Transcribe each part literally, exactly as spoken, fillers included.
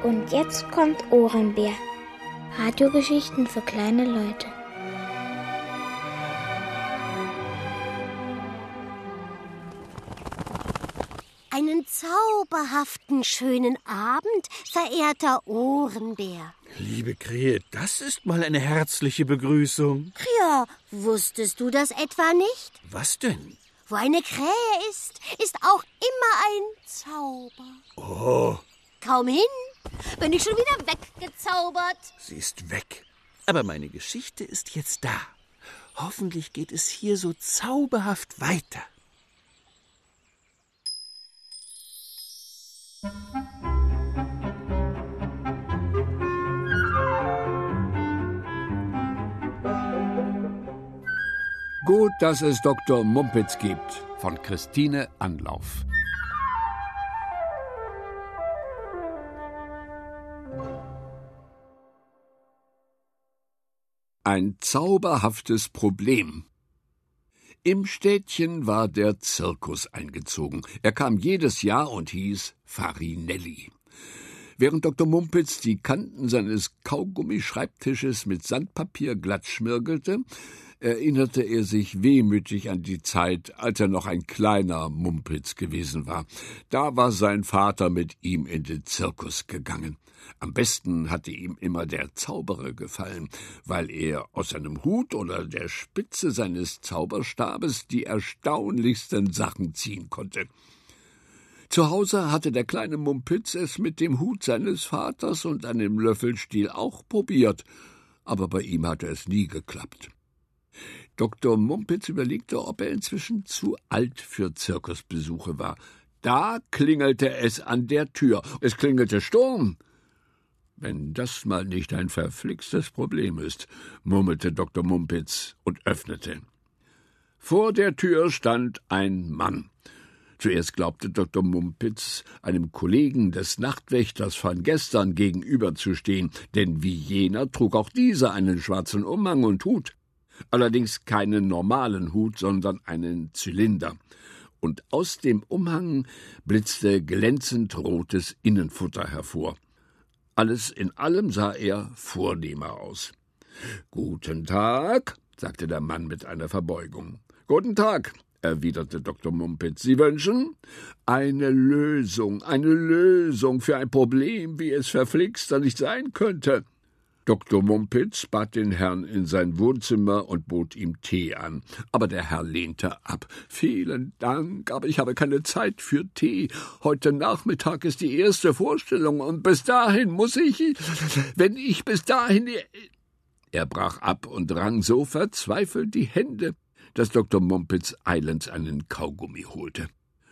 Und jetzt kommt Ohrenbär. Radiogeschichten für kleine Leute. Einen zauberhaften, schönen Abend, verehrter Ohrenbär. Liebe Krähe, das ist mal eine herzliche Begrüßung. Ja, wusstest du das etwa nicht? Was denn? Wo eine Krähe ist, ist auch immer ein Zauber. Oh. Kaum hin, bin ich schon wieder weggezaubert. Sie ist weg. Aber meine Geschichte ist jetzt da. Hoffentlich geht es hier so zauberhaft weiter. Gut, dass es Doktor Mumpitz gibt. Von Christine Anlauf. Ein zauberhaftes Problem. Im Städtchen war der Zirkus eingezogen. Er kam jedes Jahr und hieß Farinelli. Während Doktor Mumpitz die Kanten seines Kaugummischreibtisches mit Sandpapier glatt schmirgelte, erinnerte er sich wehmütig an die Zeit, als er noch ein kleiner Mumpitz gewesen war. Da war sein Vater mit ihm in den Zirkus gegangen. Am besten hatte ihm immer der Zauberer gefallen, weil er aus seinem Hut oder der Spitze seines Zauberstabes die erstaunlichsten Sachen ziehen konnte. Zu Hause hatte der kleine Mumpitz es mit dem Hut seines Vaters und einem Löffelstiel auch probiert, aber bei ihm hatte es nie geklappt. Doktor Mumpitz überlegte, ob er inzwischen zu alt für Zirkusbesuche war. Da klingelte es an der Tür. Es klingelte Sturm. »Wenn das mal nicht ein verflixtes Problem ist«, murmelte Doktor Mumpitz und öffnete. Vor der Tür stand ein Mann. Zuerst glaubte Doktor Mumpitz, einem Kollegen des Nachtwächters von gestern gegenüberzustehen, denn wie jener trug auch dieser einen schwarzen Umhang und Hut. Allerdings keinen normalen Hut, sondern einen Zylinder. Und aus dem Umhang blitzte glänzend rotes Innenfutter hervor. Alles in allem sah er vornehmer aus. »Guten Tag«, sagte der Mann mit einer Verbeugung. »Guten Tag«, erwiderte Doktor Mumpitz. »Sie wünschen?« »Eine Lösung, eine Lösung für ein Problem, wie es verflixter nicht sein könnte.« Doktor Mumpitz bat den Herrn in sein Wohnzimmer und bot ihm Tee an. Aber der Herr lehnte ab. »Vielen Dank, aber ich habe keine Zeit für Tee. Heute Nachmittag ist die erste Vorstellung, und bis dahin muss ich, wenn ich bis dahin...« Er brach ab und rang so verzweifelt die Hände, dass Doktor Mumpitz eilends einen Kaugummi holte.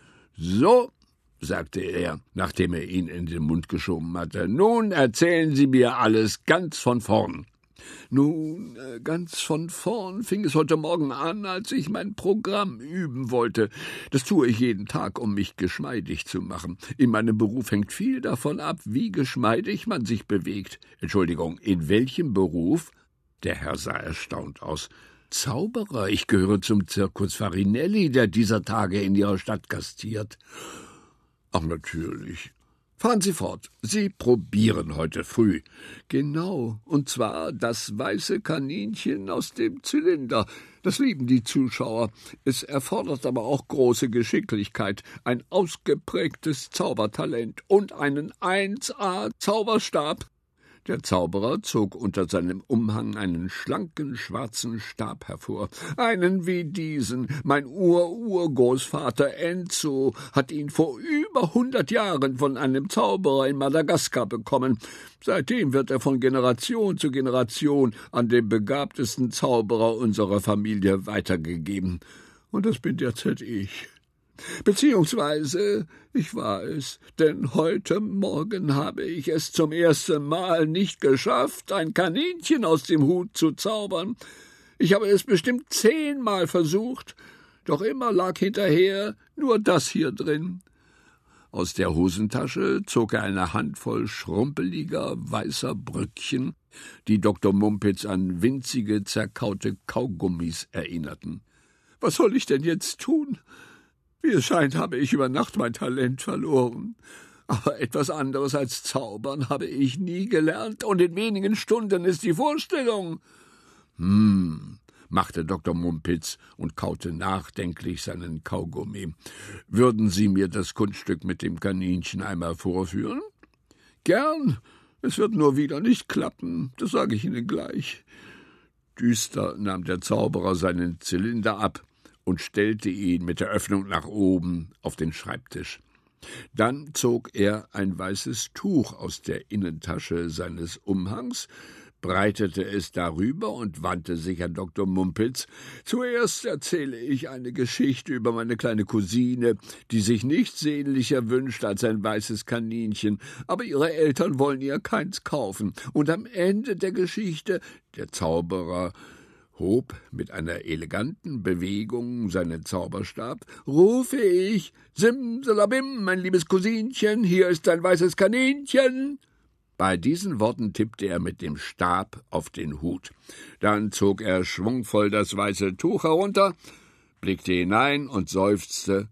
»So«, sagte er, nachdem er ihn in den Mund geschoben hatte, »nun erzählen Sie mir alles ganz von vorn.« »Nun, ganz von vorn fing es heute Morgen an, als ich mein Programm üben wollte. Das tue ich jeden Tag, um mich geschmeidig zu machen. In meinem Beruf hängt viel davon ab, wie geschmeidig man sich bewegt.« »Entschuldigung, in welchem Beruf?« Der Herr sah erstaunt aus. »Zauberer, ich gehöre zum Zirkus Farinelli, der dieser Tage in Ihrer Stadt gastiert.« »Ach, natürlich. Fahren Sie fort. Sie probieren heute früh.« »Genau, und zwar das weiße Kaninchen aus dem Zylinder. Das lieben die Zuschauer. Es erfordert aber auch große Geschicklichkeit, ein ausgeprägtes Zaubertalent und einen eins A Zauberstab.« Der Zauberer zog unter seinem Umhang einen schlanken, schwarzen Stab hervor. »Einen wie diesen. Mein Ur-Urgroßvater Enzo hat ihn vor über hundert Jahren von einem Zauberer in Madagaskar bekommen. Seitdem wird er von Generation zu Generation an den begabtesten Zauberer unserer Familie weitergegeben. Und das bin derzeit ich. Beziehungsweise, ich war es, denn heute Morgen habe ich es zum ersten Mal nicht geschafft, ein Kaninchen aus dem Hut zu zaubern. Ich habe es bestimmt zehnmal versucht, doch immer lag hinterher nur das hier drin.« Aus der Hosentasche zog er eine Handvoll schrumpeliger, weißer Bröckchen, die Doktor Mumpitz an winzige, zerkaute Kaugummis erinnerten. »Was soll ich denn jetzt tun? Wie es scheint, habe ich über Nacht mein Talent verloren. Aber etwas anderes als zaubern habe ich nie gelernt, und in wenigen Stunden ist die Vorstellung. Hm, machte Doktor Mumpitz und kaute nachdenklich seinen Kaugummi. Würden Sie mir das Kunststück mit dem Kaninchen einmal vorführen? Gern. Es wird nur wieder nicht klappen, das sage ich Ihnen gleich. Düster nahm der Zauberer seinen Zylinder ab und stellte ihn mit der Öffnung nach oben auf den Schreibtisch. Dann zog er ein weißes Tuch aus der Innentasche seines Umhangs, breitete es darüber und wandte sich an Doktor Mumpitz. »Zuerst erzähle ich eine Geschichte über meine kleine Cousine, die sich nichts sehnlicher wünscht als ein weißes Kaninchen, aber ihre Eltern wollen ihr keins kaufen. Und am Ende der Geschichte, der Zauberer hob mit einer eleganten Bewegung seinen Zauberstab, rufe ich, »Simsalabim, mein liebes Cousinchen, hier ist ein weißes Kaninchen!« Bei diesen Worten tippte er mit dem Stab auf den Hut. Dann zog er schwungvoll das weiße Tuch herunter, blickte hinein und seufzte.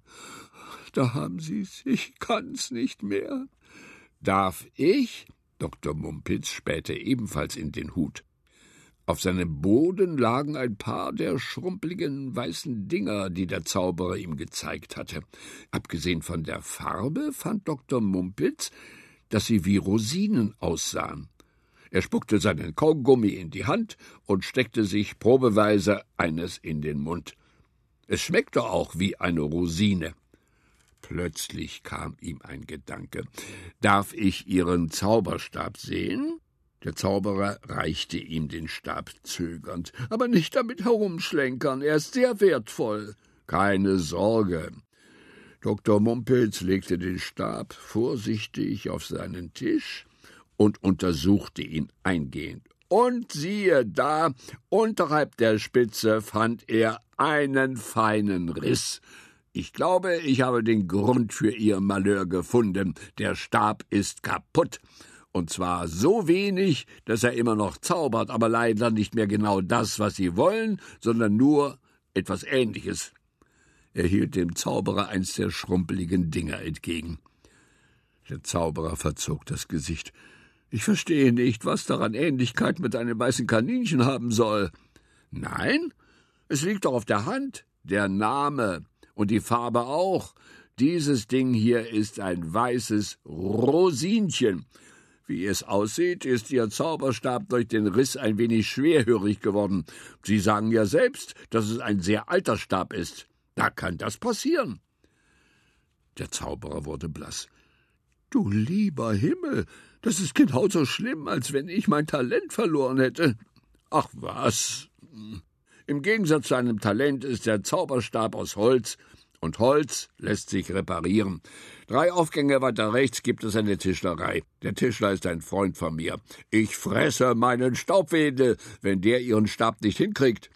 »Da haben Sie's, ich kann's nicht mehr.« »Darf ich?« Doktor Mumpitz spähte ebenfalls in den Hut. Auf seinem Boden lagen ein paar der schrumpeligen weißen Dinger, die der Zauberer ihm gezeigt hatte. Abgesehen von der Farbe fand Doktor Mumpitz, dass sie wie Rosinen aussahen. Er spuckte seinen Kaugummi in die Hand und steckte sich probeweise eines in den Mund. Es schmeckte auch wie eine Rosine. Plötzlich kam ihm ein Gedanke. »Darf ich Ihren Zauberstab sehen?« Der Zauberer reichte ihm den Stab zögernd. »Aber nicht damit herumschlenkern, er ist sehr wertvoll.« »Keine Sorge.« Doktor Mumpitz legte den Stab vorsichtig auf seinen Tisch und untersuchte ihn eingehend. Und siehe da, unterhalb der Spitze fand er einen feinen Riss. »Ich glaube, ich habe den Grund für Ihr Malheur gefunden. Der Stab ist kaputt. Und zwar so wenig, dass er immer noch zaubert, aber leider nicht mehr genau das, was Sie wollen, sondern nur etwas Ähnliches.« Er hielt dem Zauberer eins der schrumpeligen Dinger entgegen. Der Zauberer verzog das Gesicht. »Ich verstehe nicht, was daran Ähnlichkeit mit einem weißen Kaninchen haben soll.« »Nein, es liegt doch auf der Hand. Der Name und die Farbe auch. Dieses Ding hier ist ein weißes Rosinchen. Wie es aussieht, ist Ihr Zauberstab durch den Riss ein wenig schwerhörig geworden. Sie sagen ja selbst, dass es ein sehr alter Stab ist. Da kann das passieren.« Der Zauberer wurde blass. »Du lieber Himmel, das ist genauso schlimm, als wenn ich mein Talent verloren hätte.« »Ach was! Im Gegensatz zu einem Talent ist der Zauberstab aus Holz, und Holz lässt sich reparieren. Drei Aufgänge weiter rechts gibt es eine Tischlerei. Der Tischler ist ein Freund von mir. Ich fresse meinen Staubwedel, wenn der ihren Stab nicht hinkriegt.«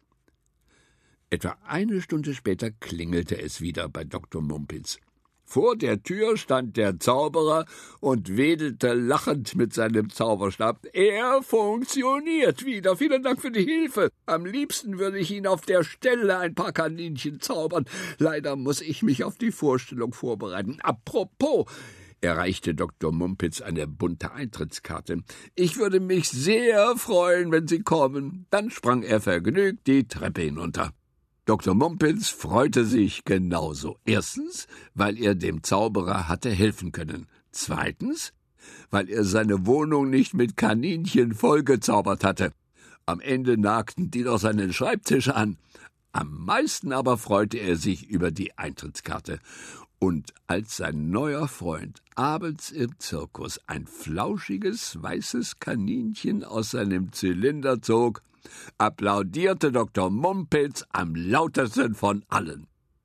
Etwa eine Stunde später klingelte es wieder bei Doktor Mumpitz. Vor der Tür stand der Zauberer und wedelte lachend mit seinem Zauberstab. »Er funktioniert wieder. Vielen Dank für die Hilfe. Am liebsten würde ich Ihnen auf der Stelle ein paar Kaninchen zaubern. Leider muss ich mich auf die Vorstellung vorbereiten. Apropos«, er reichte Doktor Mumpitz eine bunte Eintrittskarte. »Ich würde mich sehr freuen, wenn Sie kommen.« Dann sprang er vergnügt die Treppe hinunter. Doktor Mumpitz freute sich genauso. Erstens, weil er dem Zauberer hatte helfen können. Zweitens, weil er seine Wohnung nicht mit Kaninchen vollgezaubert hatte. Am Ende nagten die noch seinen Schreibtisch an. Am meisten aber freute er sich über die Eintrittskarte. Und als sein neuer Freund abends im Zirkus ein flauschiges, weißes Kaninchen aus seinem Zylinder zog, applaudierte Doktor Mumpitz am lautesten von allen.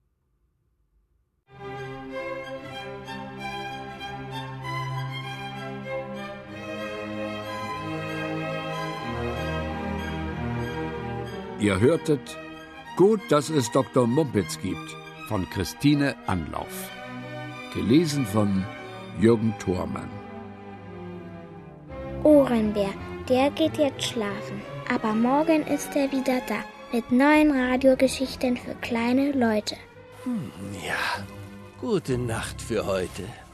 Ihr hörtet »Gut, dass es Doktor Mumpitz gibt« von Christine Anlauf. Gelesen von Jürgen Thormann. Ohrenbär, der geht jetzt schlafen. Aber morgen ist er wieder da, mit neuen Radiogeschichten für kleine Leute. Hm, ja, gute Nacht für heute.